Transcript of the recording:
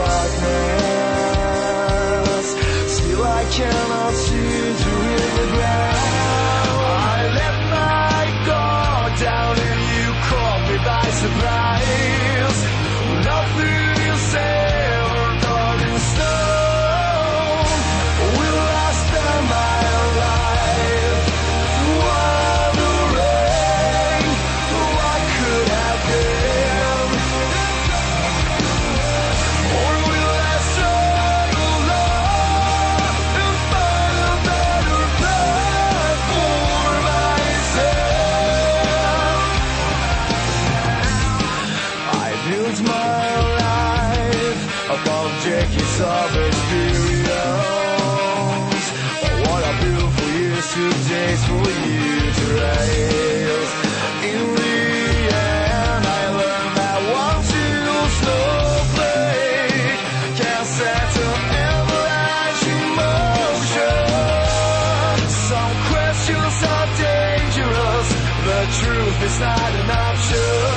darkness. Still I cannot seem to hit the ground. I let my guard down and you caught me by surprise. Nothing you said or done in stone. Will I spend my life wondering what could have been? Or will I struggle on and find a better path for myself? I built my life upon jigsaw experience. What I built for yesterday's for you to raise. In the end, I learned that one single snowflake can set an avalanche in motion. Some questions are dangerous. The truth is not an option.